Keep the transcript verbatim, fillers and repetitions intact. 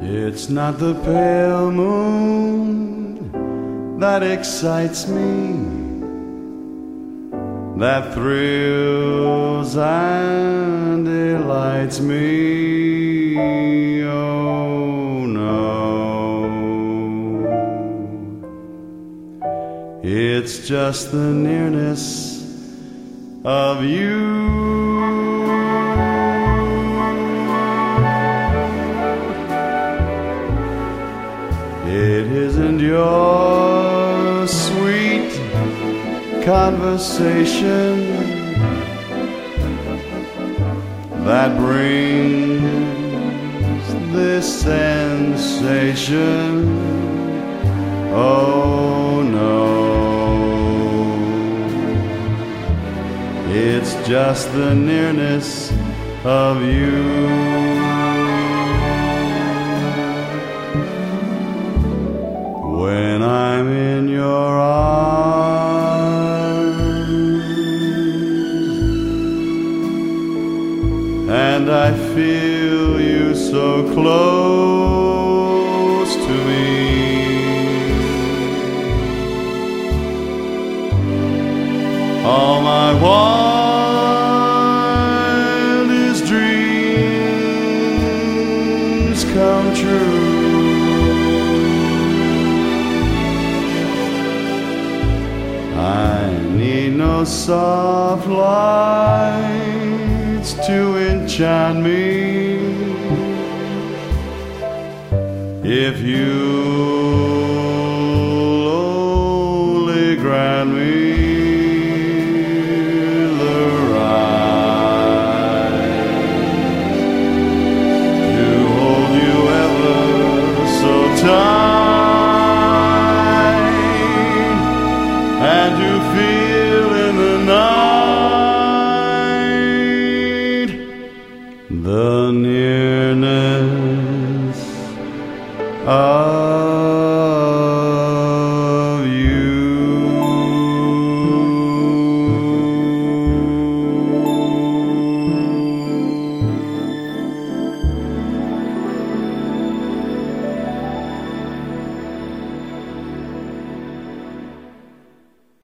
It's not the pale moon that excites me, that thrills and delights me. Oh no, it's just the nearness of you. It isn't your sweet conversation that brings this sensation. Oh no, it's just the nearness of you. When I'm in your arms and I feel you so close to me, all my wildest dreams come true. I need no soft lights to enchant me. If you'll only grant me